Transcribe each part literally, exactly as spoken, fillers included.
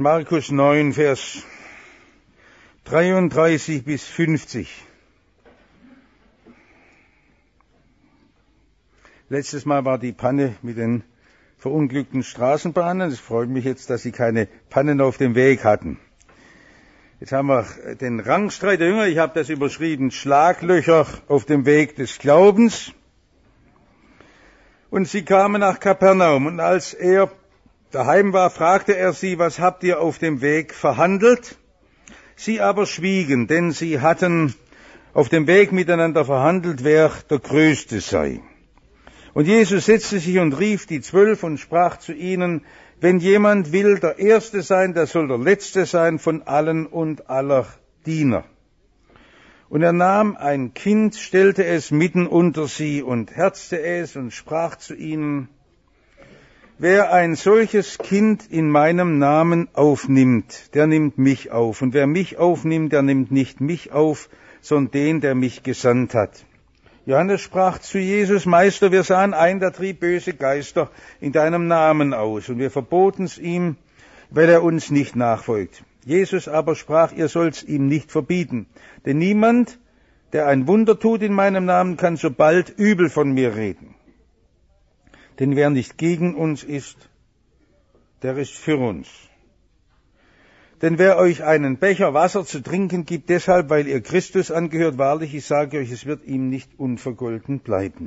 Markus neun, Vers dreiunddreißig bis fünfzig. Letztes Mal war die Panne mit den verunglückten Straßenbahnen. Es freut mich jetzt, dass sie keine Pannen auf dem Weg hatten. Jetzt haben wir den Rangstreit der Jünger. Ich habe das überschrieben, Schlaglöcher auf dem Weg des Glaubens. Und sie kamen nach Kapernaum. Und als er daheim war, fragte er sie, was habt ihr auf dem Weg verhandelt? Sie aber schwiegen, denn sie hatten auf dem Weg miteinander verhandelt, wer der Größte sei. Und Jesus setzte sich und rief die Zwölf und sprach zu ihnen, wenn jemand will der Erste sein, der soll der Letzte sein von allen und aller Diener. Und er nahm ein Kind, stellte es mitten unter sie und herzte es und sprach zu ihnen, wer ein solches Kind in meinem Namen aufnimmt, der nimmt mich auf. Und wer mich aufnimmt, der nimmt nicht mich auf, sondern den, der mich gesandt hat. Johannes sprach zu Jesus, Meister, wir sahen ein, der trieb böse Geister in deinem Namen aus, und wir verboten es ihm, weil er uns nicht nachfolgt. Jesus aber sprach, ihr sollt's ihm nicht verbieten, denn niemand, der ein Wunder tut in meinem Namen, kann so bald übel von mir reden. Denn wer nicht gegen uns ist, der ist für uns. Denn wer euch einen Becher Wasser zu trinken gibt, deshalb, weil ihr Christus angehört, wahrlich, ich sage euch, es wird ihm nicht unvergolten bleiben.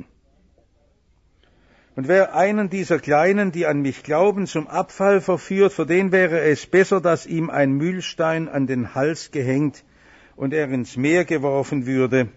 Und wer einen dieser Kleinen, die an mich glauben, zum Abfall verführt, für den wäre es besser, dass ihm ein Mühlstein an den Hals gehängt und er ins Meer geworfen würde.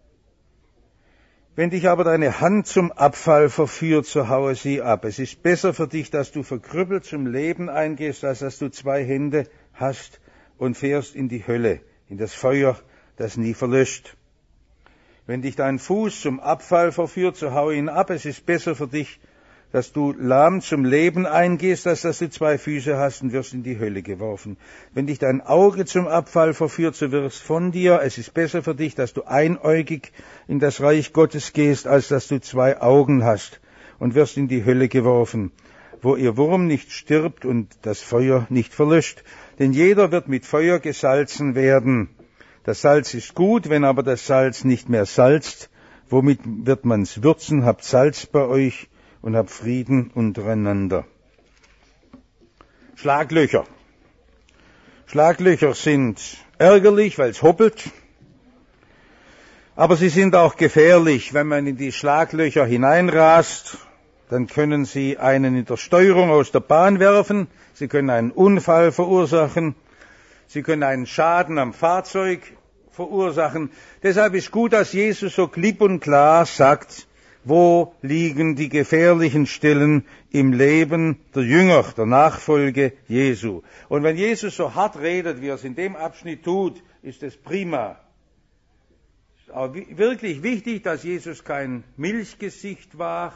Wenn dich aber deine Hand zum Abfall verführt, so haue sie ab. Es ist besser für dich, dass du verkrüppelt zum Leben eingehst, als dass du zwei Hände hast und fährst in die Hölle, in das Feuer, das nie verlöscht. Wenn dich dein Fuß zum Abfall verführt, so hau ihn ab. Es ist besser für dich, dass du lahm zum Leben eingehst, als dass du zwei Füße hast und wirst in die Hölle geworfen. Wenn dich dein Auge zum Abfall verführt, so wirst von dir. Es ist besser für dich, dass du einäugig in das Reich Gottes gehst, als dass du zwei Augen hast und wirst in die Hölle geworfen, wo ihr Wurm nicht stirbt und das Feuer nicht verlöscht. Denn jeder wird mit Feuer gesalzen werden. Das Salz ist gut, wenn aber das Salz nicht mehr salzt, womit wird man's würzen? Habt Salz bei euch und habt Frieden untereinander. Schlaglöcher. Schlaglöcher sind ärgerlich, weil es hoppelt. Aber sie sind auch gefährlich. Wenn man in die Schlaglöcher hineinrast, dann können sie einen in der Steuerung aus der Bahn werfen. Sie können einen Unfall verursachen. Sie können einen Schaden am Fahrzeug verursachen. Deshalb ist gut, dass Jesus so klipp und klar sagt, wo liegen die gefährlichen Stellen im Leben der Jünger, der Nachfolge Jesu. Und wenn Jesus so hart redet, wie er es in dem Abschnitt tut, ist es prima. Es ist auch wirklich wichtig, dass Jesus kein Milchgesicht war,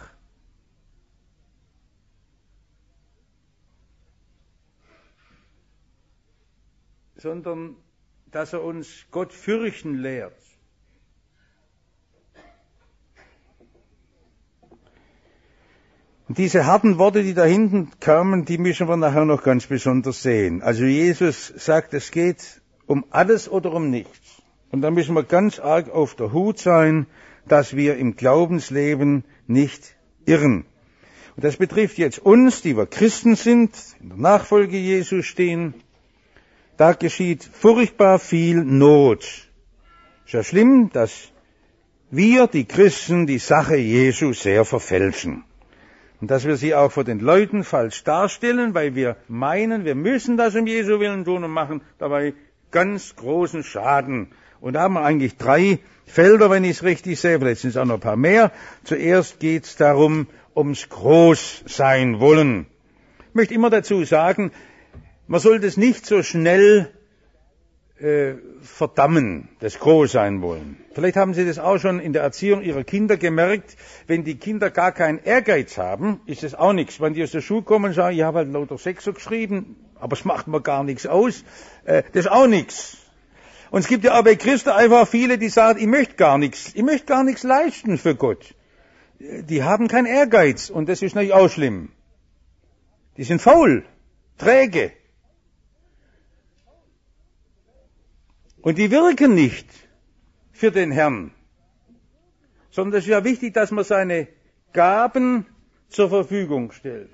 sondern dass er uns Gott fürchten lehrt. Und diese harten Worte, die da hinten kamen, die müssen wir nachher noch ganz besonders sehen. Also Jesus sagt, es geht um alles oder um nichts. Und da müssen wir ganz arg auf der Hut sein, dass wir im Glaubensleben nicht irren. Und das betrifft jetzt uns, die wir Christen sind, in der Nachfolge Jesu stehen. Da geschieht furchtbar viel Not. Ist ja schlimm, dass wir, die Christen, die Sache Jesu sehr verfälschen. Und dass wir sie auch vor den Leuten falsch darstellen, weil wir meinen, wir müssen das um Jesu Willen tun und machen dabei ganz großen Schaden. Und da haben wir eigentlich drei Felder, wenn ich es richtig sehe, vielleicht sind es auch noch ein paar mehr. Zuerst geht es darum, ums Großsein wollen. Ich möchte immer dazu sagen, man soll das nicht so schnell äh, verdammen, das Großsein wollen. Vielleicht haben Sie das auch schon in der Erziehung Ihrer Kinder gemerkt. Wenn die Kinder gar keinen Ehrgeiz haben, ist das auch nichts. Wenn die aus der Schule kommen und sagen, ich habe halt lauter Sechser geschrieben, aber es macht mir gar nichts aus, äh, das ist auch nichts. Und es gibt ja auch bei Christen einfach viele, die sagen, ich möchte gar nichts, ich möchte gar nichts leisten für Gott. Die haben keinen Ehrgeiz und das ist natürlich auch schlimm. Die sind faul, träge. Und die wirken nicht für den Herrn, sondern es ist ja wichtig, dass man seine Gaben zur Verfügung stellt.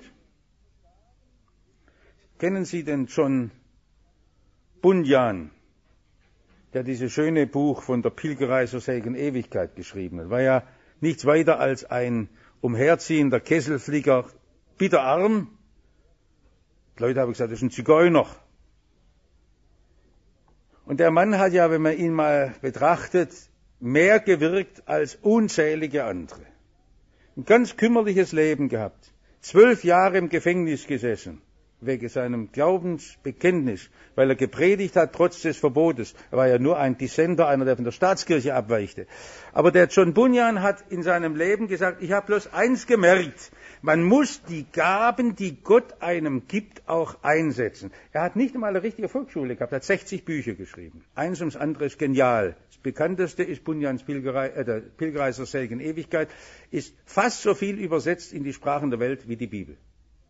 Kennen Sie denn John Bunyan, der dieses schöne Buch von der Pilgerei zur Segen Ewigkeit geschrieben hat? War ja nichts weiter als ein umherziehender Kesselflieger, bitterarm. Die Leute haben gesagt, das ist ein Zigeuner. Und der Mann hat ja, wenn man ihn mal betrachtet, mehr gewirkt als unzählige andere. Ein ganz kümmerliches Leben gehabt. Zwölf Jahre im Gefängnis gesessen, wegen seinem Glaubensbekenntnis, weil er gepredigt hat, trotz des Verbotes. Er war ja nur ein Dissenter, einer, der von der Staatskirche abweichte. Aber der John Bunyan hat in seinem Leben gesagt, ich habe bloß eins gemerkt, man muss die Gaben, die Gott einem gibt, auch einsetzen. Er hat nicht einmal eine richtige Volksschule gehabt, er hat sechzig Bücher geschrieben. Eins ums andere ist genial. Das bekannteste ist Bunyans Pilgerei, äh, der Pilgerei zur Seligen Ewigkeit, ist fast so viel übersetzt in die Sprachen der Welt wie die Bibel.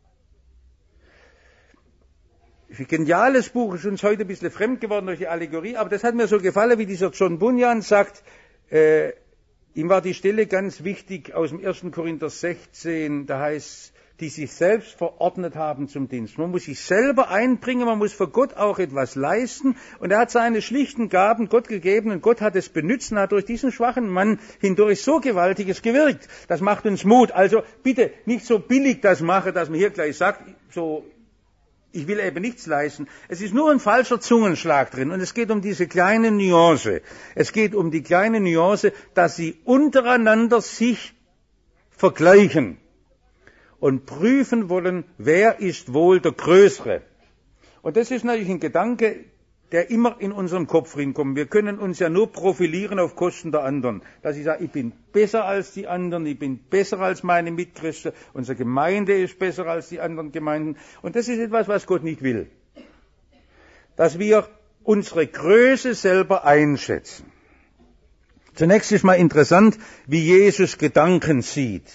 Ein geniales Buch, ist uns heute ein bisschen fremd geworden durch die Allegorie, aber das hat mir so gefallen, wie dieser John Bunyan sagt, äh, ihm war die Stelle ganz wichtig aus dem ersten Korinther sechzehn, da heißt, die sich selbst verordnet haben zum Dienst. Man muss sich selber einbringen, man muss für Gott auch etwas leisten. Und er hat seine schlichten Gaben Gott gegeben und Gott hat es benutzt und hat durch diesen schwachen Mann hindurch so Gewaltiges gewirkt. Das macht uns Mut. Also bitte nicht so billig das machen, dass man hier gleich sagt, so, ich will eben nichts leisten. Es ist nur ein falscher Zungenschlag drin und es geht um diese kleine Nuance. Es geht um die kleine Nuance, dass sie untereinander sich vergleichen und prüfen wollen, wer ist wohl der Größere. Und das ist natürlich ein Gedanke, der immer in unserem Kopf reinkommt. Wir können uns ja nur profilieren auf Kosten der anderen. Dass ich sage, ich bin besser als die anderen, ich bin besser als meine Mitchristen, unsere Gemeinde ist besser als die anderen Gemeinden. Und das ist etwas, was Gott nicht will. Dass wir unsere Größe selber einschätzen. Zunächst ist mal interessant, wie Jesus Gedanken sieht.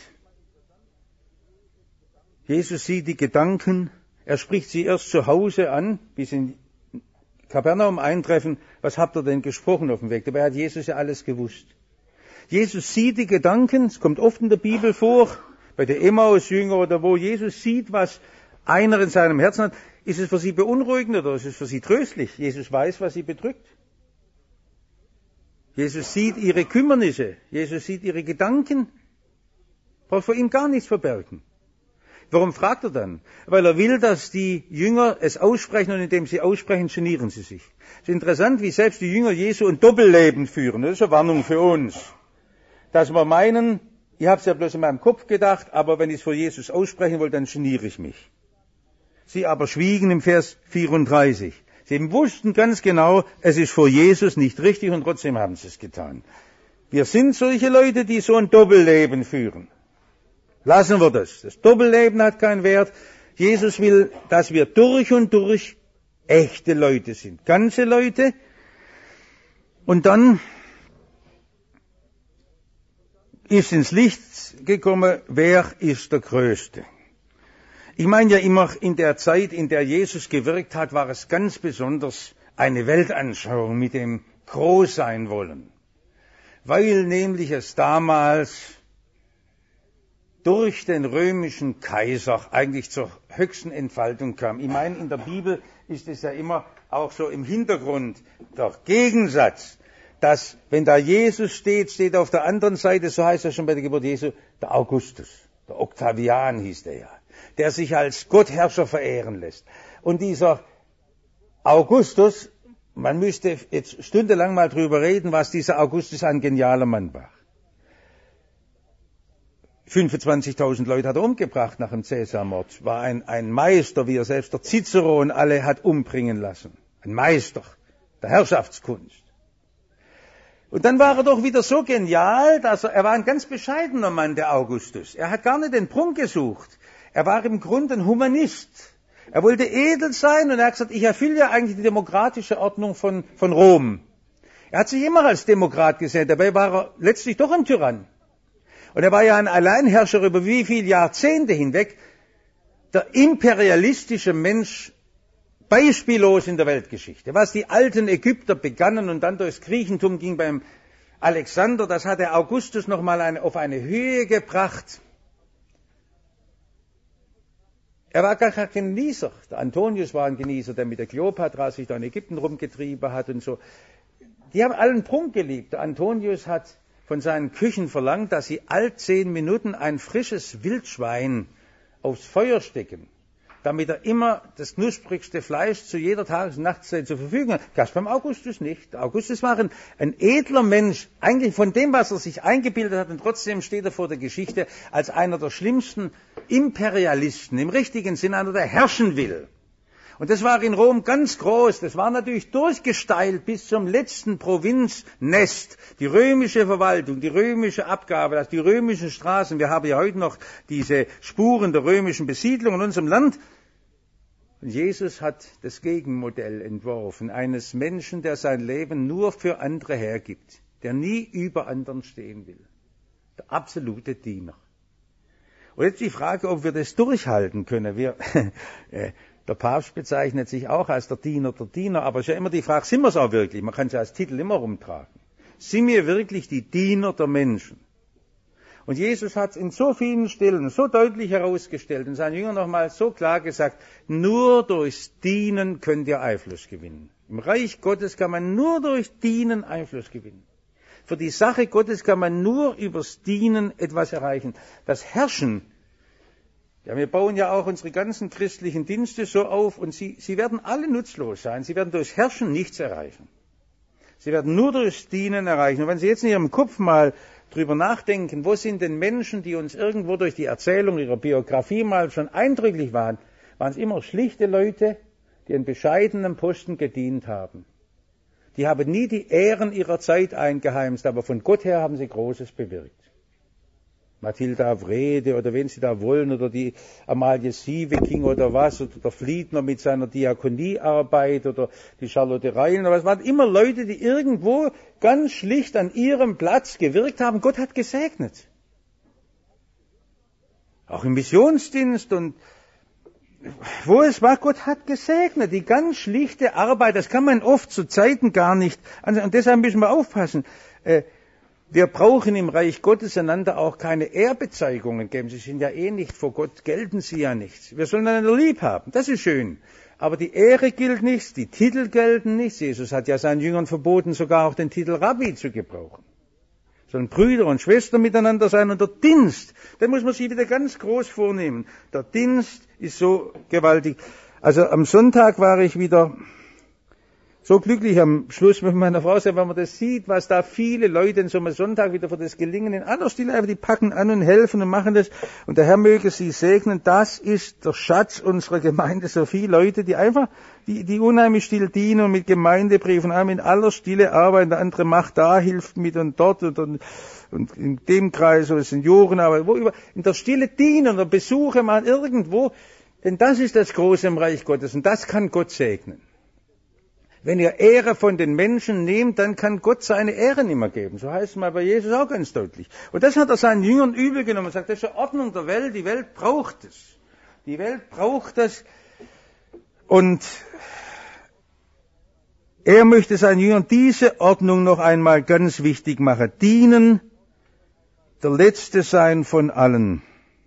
Jesus sieht die Gedanken, er spricht sie erst zu Hause an, bis in Kapernaum eintreffen, was habt ihr denn gesprochen auf dem Weg? Dabei hat Jesus ja alles gewusst. Jesus sieht die Gedanken, es kommt oft in der Bibel vor, bei der Emmaus-Jünger oder wo Jesus sieht, was einer in seinem Herzen hat. Ist es für sie beunruhigend oder ist es für sie tröstlich? Jesus weiß, was sie bedrückt. Jesus sieht ihre Kümmernisse, Jesus sieht ihre Gedanken, braucht vor ihm gar nichts verbergen. Warum fragt er dann? Weil er will, dass die Jünger es aussprechen und indem sie aussprechen, genieren sie sich. Es ist interessant, wie selbst die Jünger Jesu ein Doppelleben führen. Das ist eine Warnung für uns. Dass wir meinen, ich habe es ja bloß in meinem Kopf gedacht, aber wenn ich es vor Jesus aussprechen will, dann geniere ich mich. Sie aber schwiegen im Vers vierunddreißig. Sie wussten ganz genau, es ist vor Jesus nicht richtig und trotzdem haben sie es getan. Wir sind solche Leute, die so ein Doppelleben führen. Lassen wir das. Das Doppelleben hat keinen Wert. Jesus will, dass wir durch und durch echte Leute sind. Ganze Leute. Und dann ist ins Licht gekommen, wer ist der Größte. Ich meine ja immer, in der Zeit, in der Jesus gewirkt hat, war es ganz besonders eine Weltanschauung mit dem Großsein wollen. Weil nämlich es damals durch den römischen Kaiser eigentlich zur höchsten Entfaltung kam. Ich meine, in der Bibel ist es ja immer auch so im Hintergrund der Gegensatz, dass wenn da Jesus steht, steht auf der anderen Seite, so heißt er schon bei der Geburt Jesu, der Augustus, der Octavian hieß der ja, der sich als Gottherrscher verehren lässt. Und dieser Augustus, man müsste jetzt stundenlang mal drüber reden, was dieser Augustus ein genialer Mann war. fünfundzwanzigtausend Leute hat er umgebracht nach dem Cäsarmord. War ein, ein Meister, wie er selbst der Cicero und alle hat umbringen lassen. Ein Meister der Herrschaftskunst. Und dann war er doch wieder so genial, dass er, er war ein ganz bescheidener Mann, der Augustus. Er hat gar nicht den Prunk gesucht. Er war im Grunde ein Humanist. Er wollte edel sein und er hat gesagt, ich erfülle ja eigentlich die demokratische Ordnung von, von Rom. Er hat sich immer als Demokrat gesehen, dabei war er letztlich doch ein Tyrann. Und er war ja ein Alleinherrscher über wie viele Jahrzehnte hinweg. Der imperialistische Mensch beispiellos in der Weltgeschichte. Was die alten Ägypter begannen und dann durchs Griechentum ging beim Alexander, das hat der Augustus nochmal eine, auf eine Höhe gebracht. Er war gar kein Genießer. Der Antonius war ein Genießer, der mit der Kleopatra sich da in Ägypten rumgetrieben hat und so. Die haben allen Prunk geliebt. Der Antonius hat von seinen Küchen verlangt, dass sie all zehn Minuten ein frisches Wildschwein aufs Feuer stecken, damit er immer das knusprigste Fleisch zu jeder Tages- und Nachtszeit zur Verfügung hat. Das beim Augustus nicht. Der Augustus war ein, ein edler Mensch, eigentlich von dem, was er sich eingebildet hat, und trotzdem steht er vor der Geschichte als einer der schlimmsten Imperialisten, im richtigen Sinne einer, der herrschen will. Und das war in Rom ganz groß. Das war natürlich durchgesteilt bis zum letzten Provinznest. Die römische Verwaltung, die römische Abgabe, also die römischen Straßen. Wir haben ja heute noch diese Spuren der römischen Besiedlung in unserem Land. Und Jesus hat das Gegenmodell entworfen, eines Menschen, der sein Leben nur für andere hergibt, der nie über anderen stehen will. Der absolute Diener. Und jetzt die Frage, ob wir das durchhalten können. Wir... Der Papst bezeichnet sich auch als der Diener der Diener, aber es ist ja immer die Frage, sind wir es auch wirklich? Man kann es ja als Titel immer rumtragen. Sind wir wirklich die Diener der Menschen? Und Jesus hat es in so vielen Stellen so deutlich herausgestellt und seinen Jüngern nochmal so klar gesagt, nur durchs Dienen könnt ihr Einfluss gewinnen. Im Reich Gottes kann man nur durch Dienen Einfluss gewinnen. Für die Sache Gottes kann man nur übers Dienen etwas erreichen. Das Herrschen, ja, wir bauen ja auch unsere ganzen christlichen Dienste so auf und sie, sie werden alle nutzlos sein. Sie werden durchs Herrschen nichts erreichen. Sie werden nur durchs Dienen erreichen. Und wenn Sie jetzt in Ihrem Kopf mal drüber nachdenken, wo sind denn Menschen, die uns irgendwo durch die Erzählung ihrer Biografie mal schon eindrücklich waren, waren es immer schlichte Leute, die einen bescheidenen Posten gedient haben. Die haben nie die Ehren ihrer Zeit eingeheimst, aber von Gott her haben sie Großes bewirkt. Mathilda Wrede oder wen Sie da wollen, oder die Amalie Sieveking oder was, oder der Fliedner mit seiner Diakoniearbeit oder die Charlotte Reilen, aber es waren immer Leute, die irgendwo ganz schlicht an ihrem Platz gewirkt haben. Gott hat gesegnet. Auch im Missionsdienst und wo es war, Gott hat gesegnet. Die ganz schlichte Arbeit, das kann man oft zu Zeiten gar nicht ansehen. Und deshalb müssen wir aufpassen. Äh, Wir brauchen im Reich Gottes einander auch keine Ehrbezeigungen geben. Sie sind ja eh nicht vor Gott, gelten sie ja nicht. Wir sollen einander lieb haben, das ist schön. Aber die Ehre gilt nichts, die Titel gelten nichts. Jesus hat ja seinen Jüngern verboten, sogar auch den Titel Rabbi zu gebrauchen. Sollen Brüder und Schwestern miteinander sein und der Dienst, den muss man sich wieder ganz groß vornehmen. Der Dienst ist so gewaltig. Also am Sonntag war ich wieder so glücklich am Schluss mit meiner Frau, wenn man das sieht, was da viele Leute in so einem Sonntag wieder für das Gelingen in aller Stille einfach, die packen an und helfen und machen das. Und der Herr möge sie segnen. Das ist der Schatz unserer Gemeinde. So viele Leute, die einfach, die, die unheimlich still dienen und mit Gemeindebriefen, in aller Stille arbeiten. Der andere macht da, hilft mit und dort und, und, und in dem Kreis oder Seniorenarbeit, wo über, in der Stille dienen oder Besuche machen irgendwo. Denn das ist das Große im Reich Gottes und das kann Gott segnen. Wenn ihr Ehre von den Menschen nehmt, dann kann Gott seine Ehre nicht mehr geben. So heißt es mal bei Jesus auch ganz deutlich. Und das hat er seinen Jüngern übel genommen. Er sagt, das ist die Ordnung der Welt. Die Welt braucht es. Die Welt braucht es. Und er möchte seinen Jüngern diese Ordnung noch einmal ganz wichtig machen. Dienen, der Letzte sein von allen.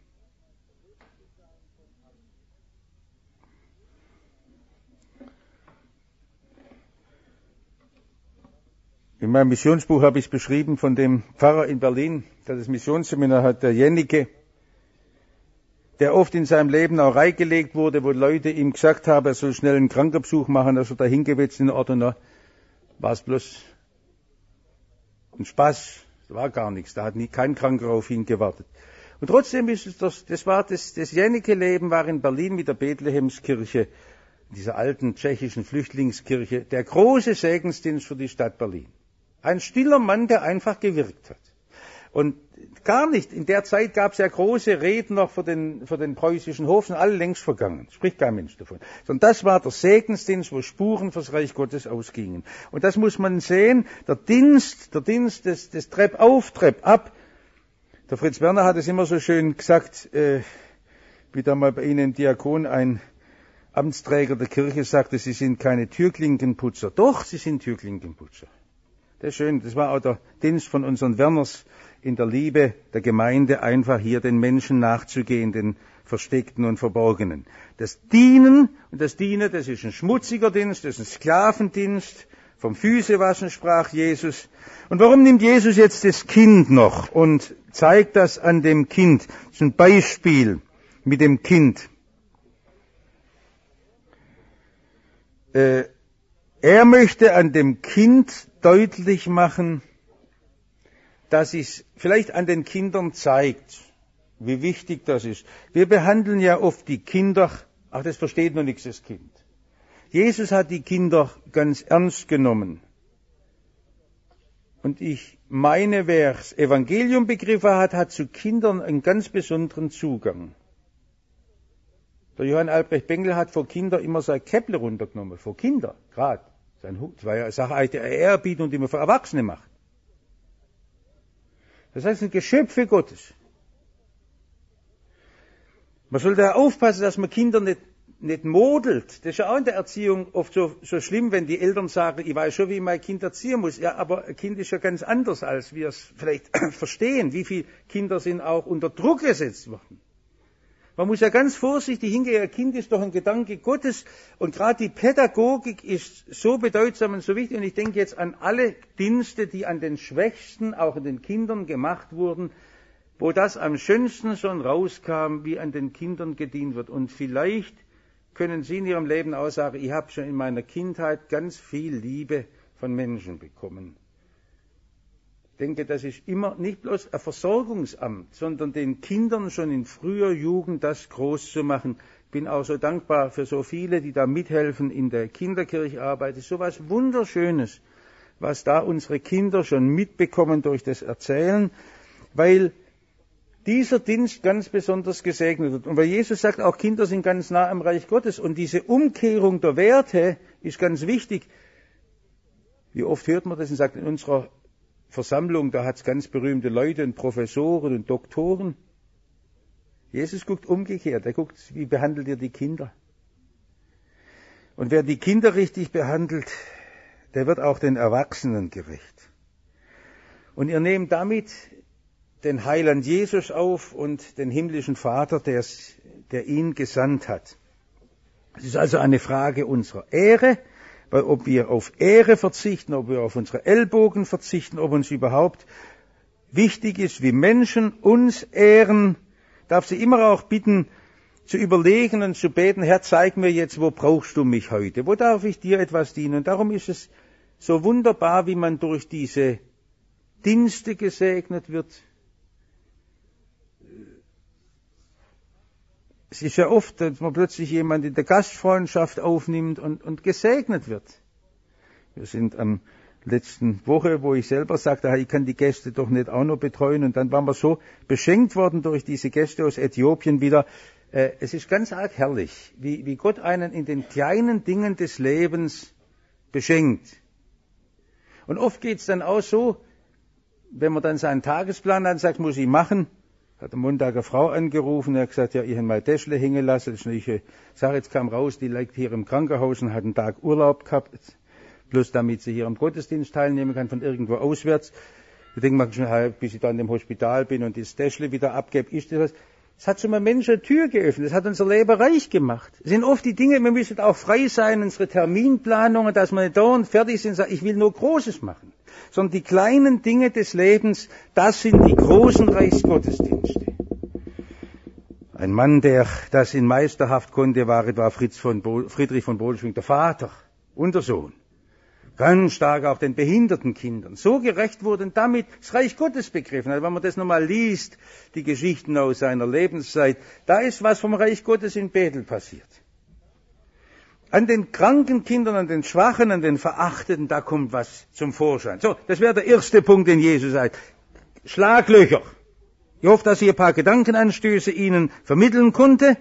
In meinem Missionsbuch habe ich es beschrieben von dem Pfarrer in Berlin, der das Missionsseminar hat, der Jennecke, der oft in seinem Leben auch reingelegt wurde, wo Leute ihm gesagt haben, er soll schnell einen Krankenbesuch machen, er soll da hingewetzt in den Ort und da war es bloß ein Spaß, das war gar nichts, da hat nie kein Kranker auf ihn gewartet. Und trotzdem ist es das, das war das, das Jennecke-Leben war in Berlin mit der Bethlehemskirche, dieser alten tschechischen Flüchtlingskirche, der große Segensdienst für die Stadt Berlin. Ein stiller Mann, der einfach gewirkt hat. Und gar nicht, in der Zeit gab es ja große Reden noch für den, für den preußischen Hof, sind alle längst vergangen, spricht kein Mensch davon. Sondern das war der Segensdienst, wo Spuren fürs Reich Gottes ausgingen. Und das muss man sehen, der Dienst, der Dienst des, des Trepp auf, Trepp ab. Der Fritz Werner hat es immer so schön gesagt, äh, wie da mal bei Ihnen Diakon ein Amtsträger der Kirche sagte, sie sind keine Türklinkenputzer. Doch, sie sind Türklinkenputzer. Das ist schön. Das war auch der Dienst von unseren Werners in der Liebe der Gemeinde, einfach hier den Menschen nachzugehen, den Versteckten und Verborgenen. Das Dienen, und das Dienen, das ist ein schmutziger Dienst, das ist ein Sklavendienst. Vom Füßewaschen sprach Jesus. Und warum nimmt Jesus jetzt das Kind noch und zeigt das an dem Kind? Das ist ein Beispiel mit dem Kind. Äh, er möchte an dem Kind deutlich machen, dass es vielleicht an den Kindern zeigt, wie wichtig das ist. Wir behandeln ja oft die Kinder, ach, das versteht noch nichts, das Kind. Jesus hat die Kinder ganz ernst genommen. Und ich meine, wer das Evangelium begriffen hat, hat zu Kindern einen ganz besonderen Zugang. Der Johann Albrecht Bengel hat vor Kindern immer sein Käpple runtergenommen, vor Kindern, gerade. Das war ja eine Sache der Ehrerbietung, die man für Erwachsene macht. Das heißt, ein Geschöpfe Gottes. Man sollte aufpassen, dass man Kinder nicht, nicht modelt. Das ist ja auch in der Erziehung oft so, so schlimm, wenn die Eltern sagen, ich weiß schon, wie ich mein Kind erziehen muss. Ja, aber ein Kind ist ja ganz anders, als wir es vielleicht verstehen. Wie viele Kinder sind auch unter Druck gesetzt worden. Man muss ja ganz vorsichtig hingehen, ein Kind ist doch ein Gedanke Gottes und gerade die Pädagogik ist so bedeutsam und so wichtig und ich denke jetzt an alle Dienste, die an den Schwächsten, auch an den Kindern gemacht wurden, wo das am schönsten schon rauskam, wie an den Kindern gedient wird. Und vielleicht können Sie in Ihrem Leben auch sagen, ich habe schon in meiner Kindheit ganz viel Liebe von Menschen bekommen. Ich denke, das ist immer nicht bloß ein Versorgungsamt, sondern den Kindern schon in früher Jugend das groß zu machen. Ich bin auch so dankbar für so viele, die da mithelfen in der Kinderkircharbeit. Es ist so was Wunderschönes, was da unsere Kinder schon mitbekommen durch das Erzählen, weil dieser Dienst ganz besonders gesegnet wird. Und weil Jesus sagt, auch Kinder sind ganz nah am Reich Gottes. Und diese Umkehrung der Werte ist ganz wichtig. Wie oft hört man das und sagt, in unserer Versammlung, da hat es ganz berühmte Leute und Professoren und Doktoren. Jesus guckt umgekehrt. Er guckt, wie behandelt ihr die Kinder? Und wer die Kinder richtig behandelt, der wird auch den Erwachsenen gerecht. Und ihr nehmt damit den Heiland Jesus auf und den himmlischen Vater, der ihn gesandt hat. Es ist also eine Frage unserer Ehre, weil ob wir auf Ehre verzichten, ob wir auf unsere Ellbogen verzichten, ob uns überhaupt wichtig ist, wie Menschen uns ehren, darf sie immer auch bitten, zu überlegen und zu beten, Herr, zeig mir jetzt, wo brauchst du mich heute? Wo darf ich dir etwas dienen? Und darum ist es so wunderbar, wie man durch diese Dienste gesegnet wird. Es ist ja oft, dass man plötzlich jemand in der Gastfreundschaft aufnimmt und, und gesegnet wird. Wir sind am letzten Woche, wo ich selber sagte, ich kann die Gäste doch nicht auch noch betreuen. Und dann waren wir so beschenkt worden durch diese Gäste aus Äthiopien wieder. Äh, es ist ganz arg herrlich, wie, wie Gott einen in den kleinen Dingen des Lebens beschenkt. Und oft geht es dann auch so, wenn man dann seinen Tagesplan ansagt, muss ich machen, hat am Montag eine Frau angerufen, er hat gesagt, ja, ich habe mein Täschle hängen lassen. Das ist eine Sache, jetzt kam raus, die liegt hier im Krankenhaus und hat einen Tag Urlaub gehabt, bloß damit sie hier am Gottesdienst teilnehmen kann, von irgendwo auswärts. Ich denke manchmal, bis ich dann im Hospital bin und das Täschle wieder abgebe, ist das was. Es hat schon mal Menschen eine Tür geöffnet, es hat unser Leben reich gemacht. Es sind oft die Dinge, wir müssen auch frei sein, unsere Terminplanungen, dass wir nicht dauernd fertig sind und sagen, ich will nur Großes machen. Sondern die kleinen Dinge des Lebens, das sind die großen Reichsgottesdienste. Ein Mann, der das in Meisterhaft konnte, war etwa Fritz von Bo- Friedrich von Bodelschwingh, der Vater und der Sohn. Ganz stark auch den behinderten Kindern. So gerecht wurden damit das Reich Gottes begriffen. Also wenn man das nochmal liest, die Geschichten aus seiner Lebenszeit, da ist was vom Reich Gottes in Bethel passiert. An den kranken Kindern, an den Schwachen, an den Verachteten, da kommt was zum Vorschein. So, das wäre der erste Punkt, den Jesus sagt. Schlaglöcher. Ich hoffe, dass ich ein paar Gedankenanstöße Ihnen vermitteln konnte.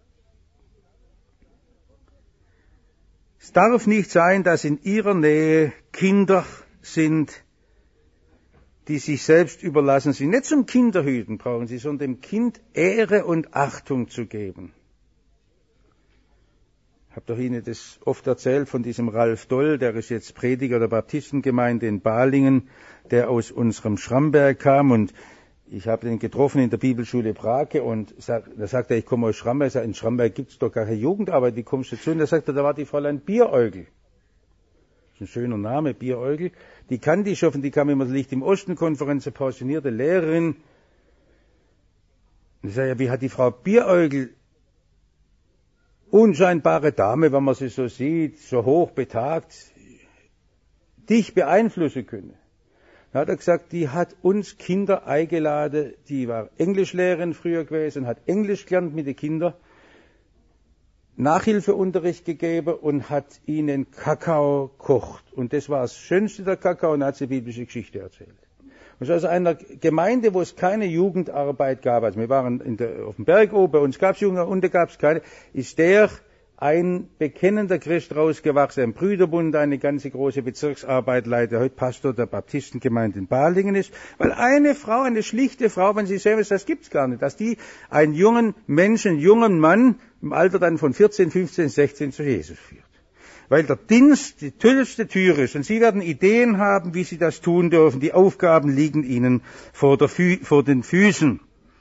Es darf nicht sein, dass in Ihrer Nähe Kinder sind, die sich selbst überlassen sind. Nicht zum Kinderhüten brauchen Sie, sondern dem Kind Ehre und Achtung zu geben. Ich habe doch Ihnen das oft erzählt von diesem Ralf Doll, der ist jetzt Prediger der Baptistengemeinde in Balingen, der aus unserem Schramberg kam, und ich habe ihn getroffen in der Bibelschule Brake, und sag, da sagt er, ich komme aus Schramberg. Ich sage, in Schramberg gibt es doch gar keine Jugendarbeit, wie kommst du dazu? Und da sagt er, da war die Fräulein Bieräugel. Das ist ein schöner Name, Bieräugel. Die kannte ich schon, die kam immer zur Licht im Osten Konferenz, eine pensionierte Lehrerin. Und ich sage, ja, wie hat die Frau Bieräugel, unscheinbare Dame, wenn man sie so sieht, so hoch betagt, dich beeinflussen können? Da hat er gesagt, die hat uns Kinder eingeladen, die war Englischlehrerin früher gewesen, hat Englisch gelernt mit den Kindern, Nachhilfeunterricht gegeben und hat ihnen Kakao gekocht. Und das war das Schönste, der Kakao, und hat sie biblische Geschichte erzählt. Und so aus einer Gemeinde, wo es keine Jugendarbeit gab, also wir waren in der, auf dem Berg oben, bei uns gab es Jugend, und da gab es keine, ist der ein bekennender Christ rausgewachsen, im Brüderbund, eine ganze große Bezirksarbeit leitet, heute Pastor der Baptistengemeinde in Balingen ist, weil eine Frau, eine schlichte Frau, wenn sie selber, das gibt's gar nicht, dass die einen jungen Menschen, einen jungen Mann im Alter dann von vierzehn, fünfzehn, sechzehn zu Jesus führt. Weil der Dienst die tollste Tür ist, und sie werden Ideen haben, wie sie das tun dürfen. Die Aufgaben liegen ihnen vor, der Fü- vor den Füßen.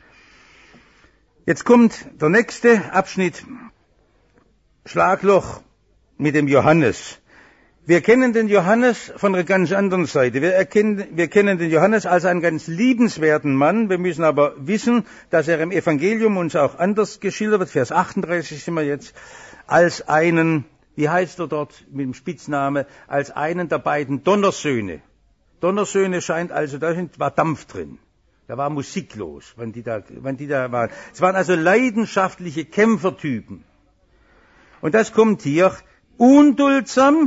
Jetzt kommt der nächste Abschnitt. Schlagloch mit dem Johannes. Wir kennen den Johannes von einer ganz anderen Seite. Wir, erkennen, wir kennen den Johannes als einen ganz liebenswerten Mann. Wir müssen aber wissen, dass er im Evangelium uns auch anders geschildert wird. Vers achtunddreißig sind wir jetzt. Als einen, wie heißt er dort mit dem Spitzname, als einen der beiden Donnersöhne. Donnersöhne scheint also, da war Dampf drin. Da war Musik los, wenn die da, wenn die da waren. Es waren also leidenschaftliche Kämpfertypen. Und das kommt hier, unduldsam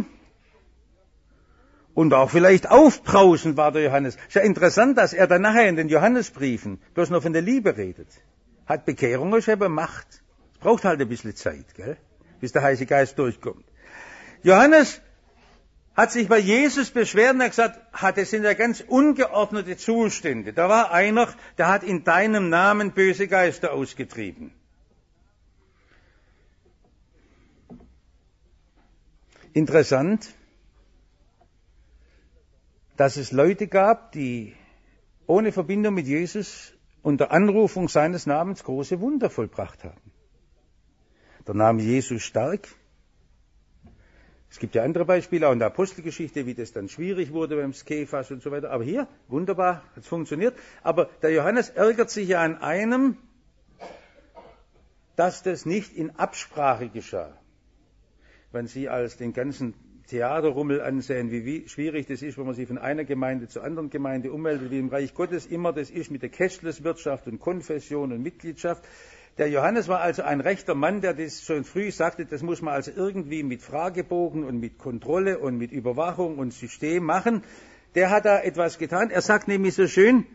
und auch vielleicht aufbrausend war der Johannes. Ist ja interessant, dass er dann nachher in den Johannesbriefen bloß noch von der Liebe redet. Hat Bekehrung ist aber Macht. Es braucht halt ein bisschen Zeit, gell, bis der Heilige Geist durchkommt. Johannes hat sich bei Jesus beschwert und hat gesagt, hat, es sind ja ganz ungeordnete Zustände. Da war einer, der hat in deinem Namen böse Geister ausgetrieben. Interessant, dass es Leute gab, die ohne Verbindung mit Jesus unter Anrufung seines Namens große Wunder vollbracht haben. Der Name Jesus stark. Es gibt ja andere Beispiele, auch in der Apostelgeschichte, wie das dann schwierig wurde beim Skephas und so weiter. Aber hier, wunderbar, hat es funktioniert. Aber der Johannes ärgert sich ja an einem, dass das nicht in Absprache geschah. Wenn Sie als den ganzen Theaterrummel ansehen, wie, wie schwierig das ist, wenn man sich von einer Gemeinde zur anderen Gemeinde ummeldet, wie im Reich Gottes immer das ist mit der Cashless-Wirtschaft und Konfession und Mitgliedschaft. Der Johannes war also ein rechter Mann, der das schon früh sagte, das muss man also irgendwie mit Fragebogen und mit Kontrolle und mit Überwachung und System machen. Der hat da etwas getan. Er sagt nämlich so schön,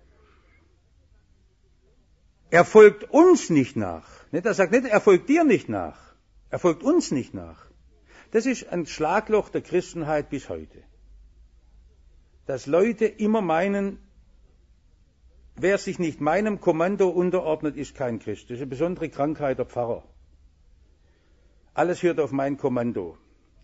er folgt uns nicht nach. Er sagt nicht, er folgt dir nicht nach. Er folgt uns nicht nach. Das ist ein Schlagloch der Christenheit bis heute. Dass Leute immer meinen, wer sich nicht meinem Kommando unterordnet, ist kein Christ. Das ist eine besondere Krankheit der Pfarrer. Alles hört auf mein Kommando.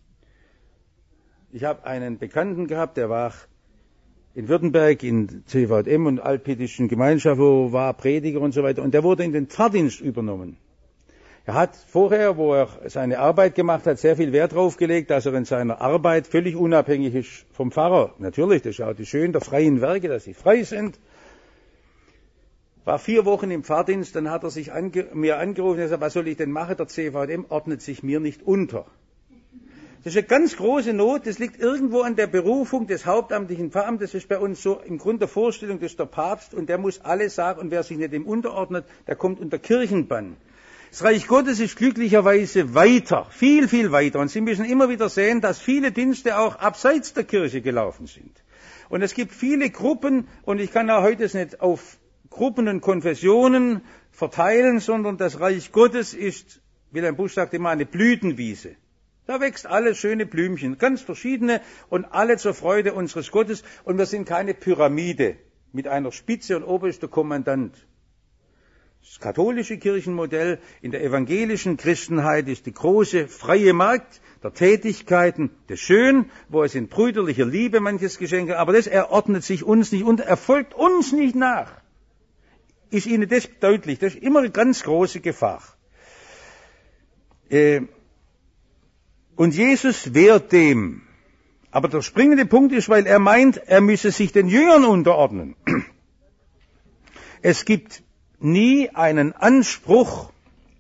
Ich habe einen Bekannten gehabt, der war in Württemberg in C V M und Alpidischen Gemeinschaft, wo war Prediger und so weiter, und der wurde in den Pfarrdienst übernommen. Er hat vorher, wo er seine Arbeit gemacht hat, sehr viel Wert darauf gelegt, dass er in seiner Arbeit völlig unabhängig ist vom Pfarrer. Natürlich, das ist auch die Schön der freien Werke, dass sie frei sind. War vier Wochen im Pfarrdienst, dann hat er sich ange, mir angerufen und gesagt, was soll ich denn machen? Der C V M ordnet sich mir nicht unter. Das ist eine ganz große Not, das liegt irgendwo an der Berufung des hauptamtlichen Pfarramtes. Das ist bei uns so im Grunde der Vorstellung, das ist der Papst und der muss alles sagen, und wer sich nicht dem unterordnet, der kommt unter Kirchenbann. Das Reich Gottes ist glücklicherweise weiter, viel, viel weiter. Und Sie müssen immer wieder sehen, dass viele Dienste auch abseits der Kirche gelaufen sind. Und es gibt viele Gruppen, und ich kann auch heute es nicht auf Gruppen und Konfessionen verteilen, sondern das Reich Gottes ist, Wilhelm Busch sagt immer, eine Blütenwiese. Da wächst alles schöne Blümchen, ganz verschiedene, und alle zur Freude unseres Gottes. Und wir sind keine Pyramide mit einer Spitze und oben ist der Kommandant. Das katholische Kirchenmodell in der evangelischen Christenheit ist die große freie Markt der Tätigkeiten, das schön, wo es in brüderlicher Liebe manches Geschenk, aber das erordnet sich uns nicht und erfolgt uns nicht nach. Ist Ihnen das deutlich? Das ist immer eine ganz große Gefahr. Äh, und Jesus wehrt dem. Aber der springende Punkt ist, weil er meint, er müsse sich den Jüngern unterordnen. Es gibt nie einen Anspruch,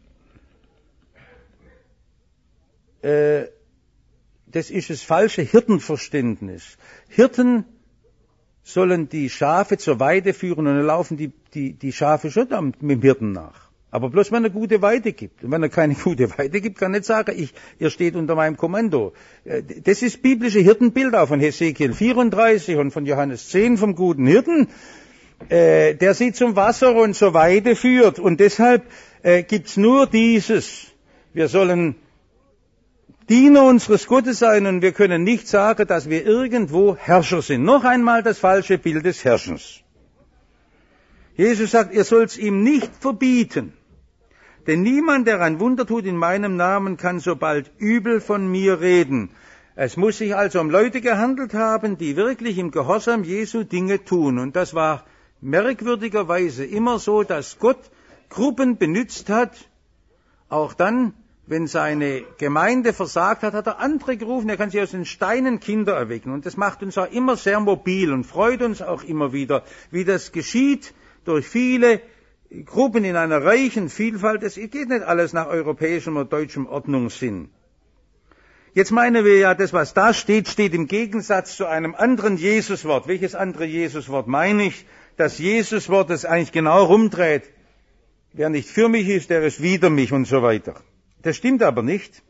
äh, das ist das falsche Hirtenverständnis. Hirten sollen die Schafe zur Weide führen und dann laufen die, die, die Schafe schon mit dem Hirten nach. Aber bloß wenn er gute Weide gibt. Und wenn er keine gute Weide gibt, kann er nicht sagen, ich, ihr steht unter meinem Kommando. Das ist biblische Hirtenbild auch von Hesekiel vierunddreißig und von Johannes zehn vom guten Hirten, äh, der sie zum Wasser und zur Weide führt. Und deshalb äh, gibt's nur dieses. Wir sollen Diener unseres Gottes sein und wir können nicht sagen, dass wir irgendwo Herrscher sind. Noch einmal das falsche Bild des Herrschens. Jesus sagt, ihr sollt's ihm nicht verbieten. Denn niemand, der ein Wunder tut in meinem Namen, kann so bald übel von mir reden. Es muss sich also um Leute gehandelt haben, die wirklich im Gehorsam Jesu Dinge tun. Und das war merkwürdigerweise immer so, dass Gott Gruppen benutzt hat. Auch dann, wenn seine Gemeinde versagt hat, hat er andere gerufen. Er kann sich aus den Steinen Kinder erwecken. Und das macht uns auch immer sehr mobil und freut uns auch immer wieder, wie das geschieht durch viele Gruppen in einer reichen Vielfalt. Es geht nicht alles nach europäischem oder deutschem Ordnungssinn. Jetzt meinen wir ja, das, was da steht, steht im Gegensatz zu einem anderen Jesuswort. Welches andere Jesuswort meine ich? Das Jesuswort, das eigentlich genau rumdreht. Wer nicht für mich ist, der ist wider mich und so weiter. Das stimmt aber nicht.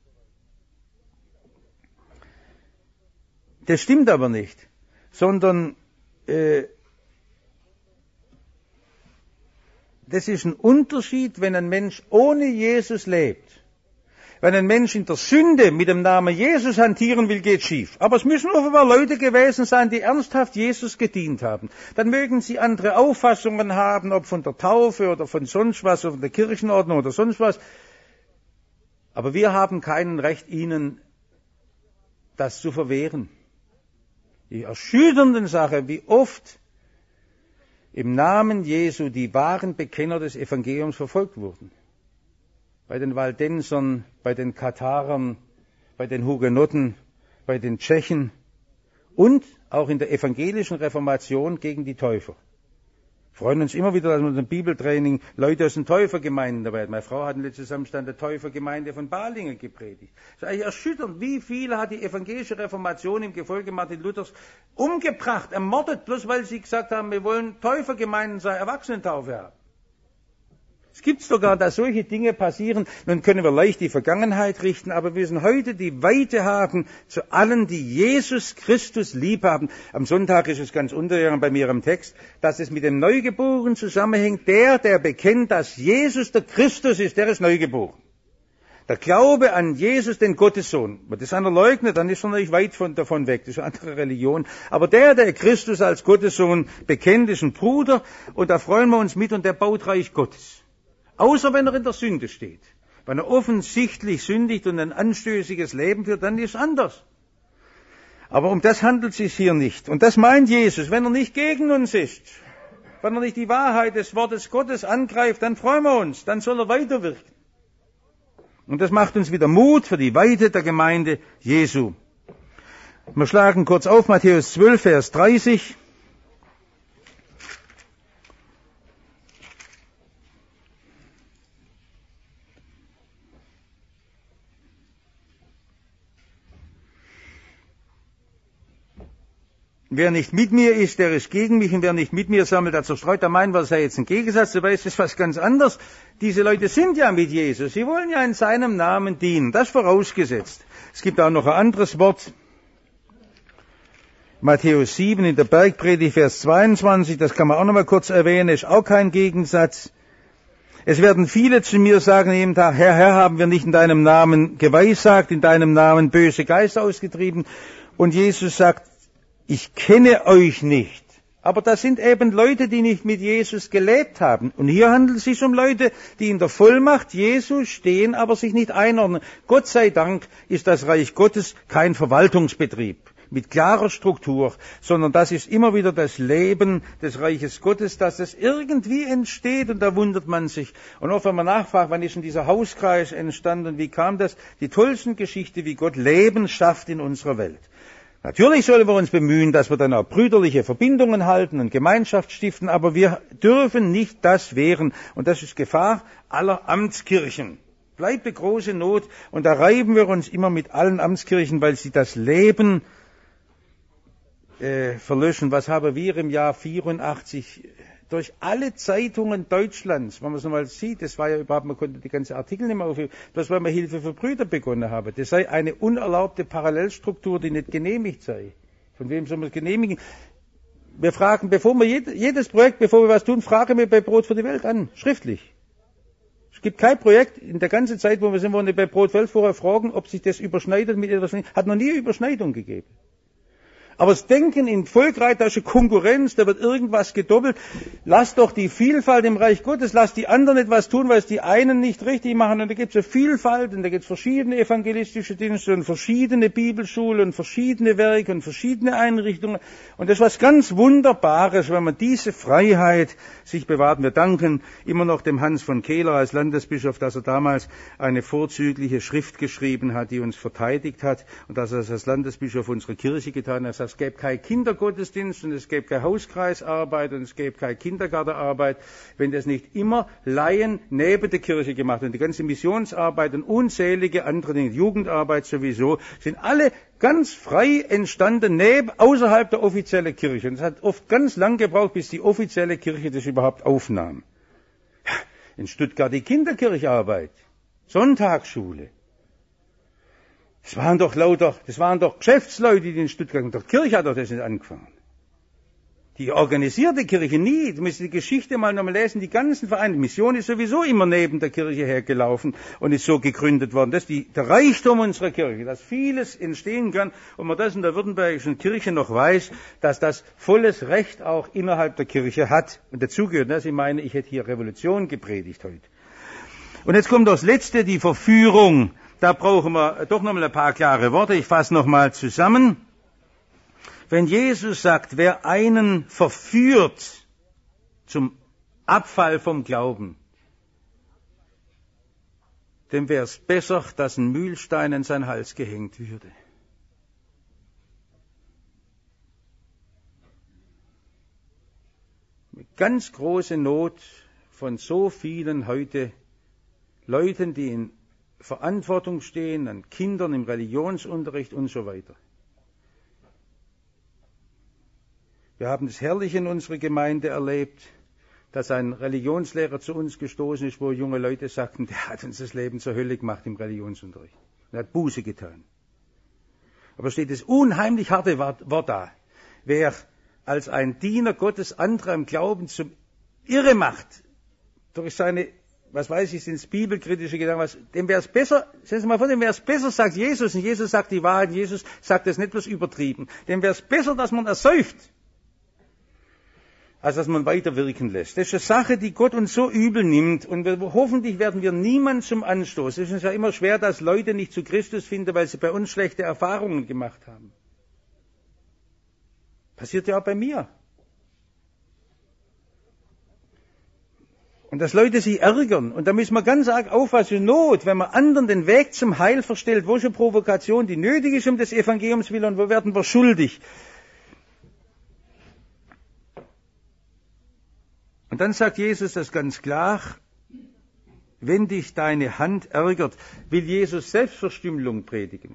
Das stimmt aber nicht. Sondern äh, das ist ein Unterschied, wenn ein Mensch ohne Jesus lebt. Wenn ein Mensch in der Sünde mit dem Namen Jesus hantieren will, geht schief. Aber es müssen offenbar Leute gewesen sein, die ernsthaft Jesus gedient haben. Dann mögen sie andere Auffassungen haben, ob von der Taufe oder von sonst was, oder von der Kirchenordnung oder sonst was. Aber wir haben kein Recht, ihnen das zu verwehren. Die erschütternden Sache, wie oft im Namen Jesu die wahren Bekenner des Evangeliums verfolgt wurden. Bei den Waldensern, bei den Katharern, bei den Hugenotten, bei den Tschechen und auch in der evangelischen Reformation gegen die Täufer. Wir freuen uns immer wieder, dass wir in unserem Bibeltraining Leute aus den Täufergemeinden dabei haben. Meine Frau hat letzten Samstag in der Täufergemeinde von Balingen gepredigt. Es ist eigentlich erschütternd, wie viel hat die evangelische Reformation im Gefolge Martin Luthers umgebracht, ermordet, bloß weil sie gesagt haben, wir wollen Täufergemeinden sei Erwachsenentaufe haben. Es gibt sogar, dass solche Dinge passieren. Nun können wir leicht die Vergangenheit richten, aber wir müssen heute die Weite haben zu allen, die Jesus Christus lieb haben. Am Sonntag ist es ganz untergegangen bei mir im Text, dass es mit dem Neugeboren zusammenhängt. Der, der bekennt, dass Jesus der Christus ist, der ist neugeboren. Der Glaube an Jesus, den Gottessohn. Wenn das einer leugnet, dann ist er natürlich weit von, davon weg. Das ist eine andere Religion. Aber der, der Christus als Gottessohn bekennt, ist ein Bruder. Und da freuen wir uns mit und der baut Reich Gottes. Außer wenn er in der Sünde steht. Wenn er offensichtlich sündigt und ein anstößiges Leben führt, dann ist es anders. Aber um das handelt es sich hier nicht. Und das meint Jesus. Wenn er nicht gegen uns ist, wenn er nicht die Wahrheit des Wortes Gottes angreift, dann freuen wir uns. Dann soll er weiterwirken. Und das macht uns wieder Mut für die Weite der Gemeinde Jesu. Wir schlagen kurz auf Matthäus zwölf, Vers dreißig. Wer nicht mit mir ist, der ist gegen mich, und wer nicht mit mir sammelt, der zerstreut. Da meinen wir, das sei jetzt ein Gegensatz, dabei ist es was ganz anderes. Diese Leute sind ja mit Jesus, sie wollen ja in seinem Namen dienen, das vorausgesetzt. Es gibt auch noch ein anderes Wort, Matthäus sieben in der Bergpredigt, Vers zweiundzwanzig, das kann man auch noch mal kurz erwähnen, ist auch kein Gegensatz. Es werden viele zu mir sagen jeden Tag, Herr, Herr, haben wir nicht in deinem Namen geweissagt, in deinem Namen böse Geister ausgetrieben? Und Jesus sagt, ich kenne euch nicht. Aber das sind eben Leute, die nicht mit Jesus gelebt haben. Und hier handelt es sich um Leute, die in der Vollmacht Jesus stehen, aber sich nicht einordnen. Gott sei Dank ist das Reich Gottes kein Verwaltungsbetrieb mit klarer Struktur, sondern das ist immer wieder das Leben des Reiches Gottes, dass es irgendwie entsteht, und da wundert man sich. Und auch wenn man nachfragt, wann ist denn dieser Hauskreis entstanden, wie kam das? Die tollsten Geschichte, wie Gott Leben schafft in unserer Welt. Natürlich sollen wir uns bemühen, dass wir dann auch brüderliche Verbindungen halten und Gemeinschaft stiften, aber wir dürfen nicht das wehren, und das ist Gefahr aller Amtskirchen. Bleibt eine große Not, und da reiben wir uns immer mit allen Amtskirchen, weil sie das Leben Äh, verlöschen. Was haben wir im Jahr vierundachtzig durch alle Zeitungen Deutschlands, wenn man es nochmal sieht, das war ja überhaupt, man konnte die ganzen Artikel nicht mehr aufheben, das weil wir Hilfe für Brüder begonnen haben. Das sei eine unerlaubte Parallelstruktur, die nicht genehmigt sei. Von wem soll man es genehmigen? Wir fragen, bevor wir jed, jedes Projekt, bevor wir was tun, fragen wir bei Brot für die Welt an, schriftlich. Es gibt kein Projekt in der ganzen Zeit, wo wir sind, wo wir bei Brot für die Welt vorher fragen, ob sich das überschneidet mit etwas. Hat noch nie Überschneidung gegeben. Aber das Denken in Volkreich, da ist eine Konkurrenz, da wird irgendwas gedoppelt. Lass doch die Vielfalt im Reich Gottes, lass die anderen etwas tun, weil es die einen nicht richtig machen. Und da gibt es eine Vielfalt, und da gibt es verschiedene evangelistische Dienste und verschiedene Bibelschulen und verschiedene Werke und verschiedene Einrichtungen. Und das ist was ganz Wunderbares, wenn man diese Freiheit sich bewahrt. Wir danken immer noch dem Hans von Kehler als Landesbischof, dass er damals eine vorzügliche Schrift geschrieben hat, die uns verteidigt hat, und dass er es als Landesbischof unserer Kirche getan hat. Es gäbe kein Kindergottesdienst und es gäbe keine Hauskreisarbeit und es gäbe keine Kindergartenarbeit, wenn das nicht immer Laien neben der Kirche gemacht haben. Und die ganze Missionsarbeit und unzählige andere Dinge, Jugendarbeit sowieso, sind alle ganz frei entstanden, neben, außerhalb der offiziellen Kirche. Und es hat oft ganz lang gebraucht, bis die offizielle Kirche das überhaupt aufnahm. In Stuttgart die Kinderkircharbeit, Sonntagsschule. Das waren doch lauter, das waren doch Geschäftsleute, die in Stuttgart, und die Kirche hat doch das nicht angefangen. Die organisierte Kirche nie. Du musst die Geschichte mal nochmal lesen, die ganzen Vereine. Die Mission ist sowieso immer neben der Kirche hergelaufen und ist so gegründet worden. Das ist die, der Reichtum unserer Kirche, dass vieles entstehen kann, und man das in der württembergischen Kirche noch weiß, dass das volles Recht auch innerhalb der Kirche hat. Und dazu gehört, dass ich meine, ich hätte hier Revolution gepredigt heute. Und jetzt kommt das Letzte, die Verführung. Da brauchen wir doch noch mal ein paar klare Worte. Ich fasse noch mal zusammen. Wenn Jesus sagt, wer einen verführt zum Abfall vom Glauben, dem wäre es besser, dass ein Mühlstein an seinen Hals gehängt würde. Eine ganz große Not von so vielen heute Leuten, die in Verantwortung stehen, an Kindern im Religionsunterricht und so weiter. Wir haben es herrlich in unserer Gemeinde erlebt, dass ein Religionslehrer zu uns gestoßen ist, wo junge Leute sagten, der hat uns das Leben zur Hölle gemacht im Religionsunterricht. Er hat Buße getan. Aber steht das unheimlich harte Wort da. Wer als ein Diener Gottes andere im Glauben zum Irre macht, durch seine, was weiß ich, sind es bibelkritische Gedanken, was, dem wäre es besser, stellen Sie mal vor, dem wäre es besser, sagt Jesus, und Jesus sagt die Wahrheit, Jesus sagt das nicht bloß übertrieben, dem wäre es besser, dass man ersäuft, als dass man weiterwirken lässt. Das ist eine Sache, die Gott uns so übel nimmt, und wir, hoffentlich werden wir niemand zum Anstoß. Es ist ja immer schwer, dass Leute nicht zu Christus finden, weil sie bei uns schlechte Erfahrungen gemacht haben. Passiert ja auch bei mir. Und dass Leute sich ärgern. Und da müssen wir ganz arg aufpassen. Not, wenn man anderen den Weg zum Heil verstellt, wo ist eine Provokation, die nötig ist um des Evangeliums willen, und wo werden wir schuldig? Und dann sagt Jesus das ganz klar, wenn dich deine Hand ärgert, will Jesus Selbstverstümmelung predigen.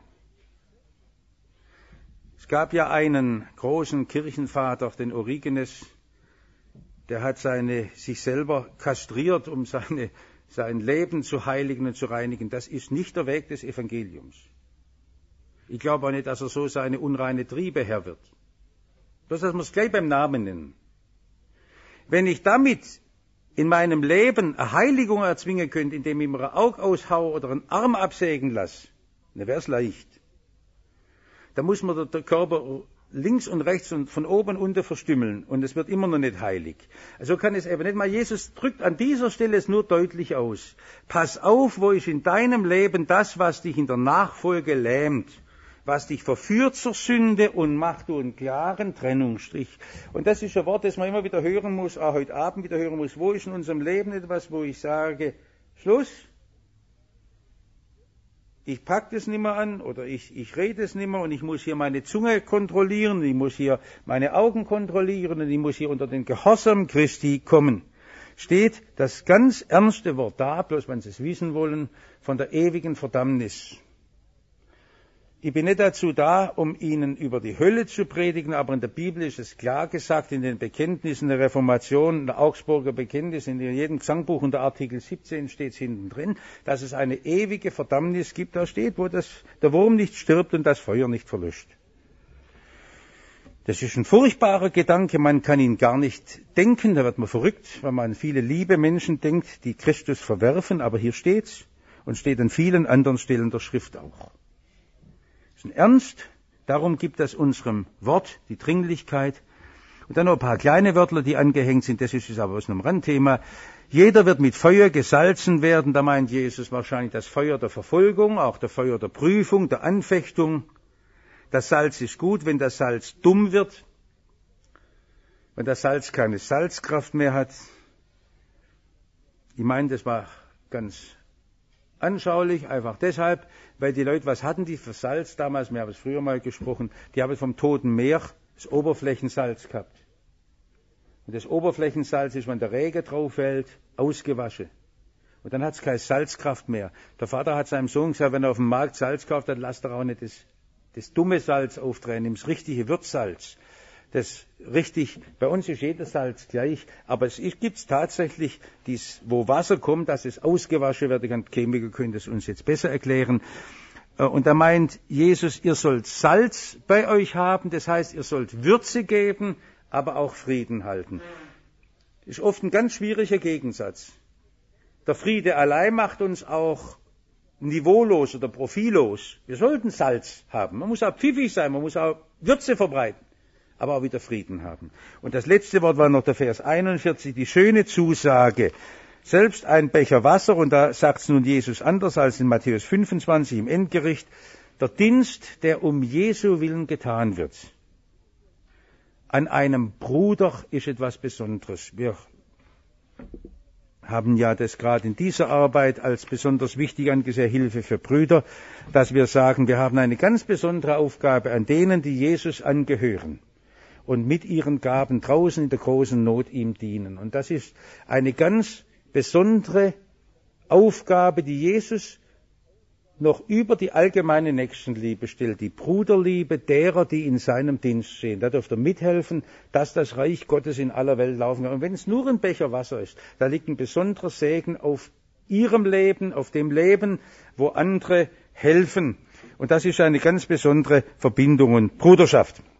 Es gab ja einen großen Kirchenvater, den Origenes, der hat seine, sich selber kastriert, um seine, sein Leben zu heiligen und zu reinigen. Das ist nicht der Weg des Evangeliums. Ich glaube auch nicht, dass er so seine unreine Triebe Herr wird. Bloß, dass wir es gleich beim Namen nennen. Wenn ich damit in meinem Leben eine Heiligung erzwingen könnte, indem ich mir ein Auge aushaue oder einen Arm absägen lasse, dann wäre es leicht. Da muss man der Körper links und rechts und von oben und unten verstümmeln und es wird immer noch nicht heilig. Also kann es eben nicht mal. Jesus drückt an dieser Stelle es nur deutlich aus. Pass auf, wo ist in deinem Leben das, was dich in der Nachfolge lähmt, was dich verführt zur Sünde, und mach du einen klaren Trennungsstrich. Und das ist ein Wort, das man immer wieder hören muss, auch heute Abend wieder hören muss. Wo ist in unserem Leben etwas, wo ich sage, Schluss? Ich pack das nicht mehr an oder ich, ich rede es nicht mehr und ich muss hier meine Zunge kontrollieren, ich muss hier meine Augen kontrollieren und ich muss hier unter den Gehorsam Christi kommen. Steht das ganz ernste Wort da, bloß wenn Sie es wissen wollen, von der ewigen Verdammnis. Ich bin nicht dazu da, um Ihnen über die Hölle zu predigen, aber in der Bibel ist es klar gesagt, in den Bekenntnissen der Reformation, in der Augsburger Bekenntnis, in jedem Gesangbuch unter Artikel siebzehn steht es hinten drin, dass es eine ewige Verdammnis gibt, da steht, wo das, der Wurm nicht stirbt und das Feuer nicht verlöscht. Das ist ein furchtbarer Gedanke, man kann ihn gar nicht denken, da wird man verrückt, weil man an viele liebe Menschen denkt, die Christus verwerfen, aber hier steht's und steht an vielen anderen Stellen der Schrift auch. Ernst, darum gibt es unserem Wort die Dringlichkeit. Und dann noch ein paar kleine Wörter, die angehängt sind, das ist jetzt aber aus einem Randthema. Jeder wird mit Feuer gesalzen werden, da meint Jesus wahrscheinlich das Feuer der Verfolgung, auch das Feuer der Prüfung, der Anfechtung. Das Salz ist gut, wenn das Salz dumm wird, wenn das Salz keine Salzkraft mehr hat. Ich meine, das war ganz anschaulich, einfach deshalb, weil die Leute, was hatten die für Salz damals, wir haben es früher mal gesprochen, die haben vom Toten Meer das Oberflächensalz gehabt. Und das Oberflächensalz ist, wenn der Regen drauf fällt, ausgewaschen. Und dann hat es keine Salzkraft mehr. Der Vater hat seinem Sohn gesagt, wenn er auf dem Markt Salz kauft, dann lasst er auch nicht das, das dumme Salz aufdrehen, nimm das richtige Würzsalz. Das richtig, bei uns ist jeder Salz gleich, aber es gibt tatsächlich, dies, wo Wasser kommt, dass es ausgewaschen wird. Ein Chemiker könnte es uns jetzt besser erklären. Und da meint Jesus, ihr sollt Salz bei euch haben, das heißt, ihr sollt Würze geben, aber auch Frieden halten. Das ist oft ein ganz schwieriger Gegensatz. Der Friede allein macht uns auch niveaulos oder profillos. Wir sollten Salz haben. Man muss auch pfiffig sein, man muss auch Würze verbreiten, aber auch wieder Frieden haben. Und das letzte Wort war noch der Vers einundvierzig, die schöne Zusage. Selbst ein Becher Wasser, und da sagt es nun Jesus anders als in Matthäus fünfundzwanzig im Endgericht, der Dienst, der um Jesu willen getan wird, an einem Bruder ist etwas Besonderes. Wir haben ja das gerade in dieser Arbeit als besonders wichtig angesehen, Hilfe für Brüder, dass wir sagen, wir haben eine ganz besondere Aufgabe an denen, die Jesus angehören und mit ihren Gaben draußen in der großen Not ihm dienen. Und das ist eine ganz besondere Aufgabe, die Jesus noch über die allgemeine Nächstenliebe stellt, die Bruderliebe derer, die in seinem Dienst stehen. Da dürft ihr mithelfen, dass das Reich Gottes in aller Welt laufen kann. Und wenn es nur ein Becher Wasser ist, da liegt ein besonderer Segen auf ihrem Leben, auf dem Leben, wo andere helfen. Und das ist eine ganz besondere Verbindung und Bruderschaft.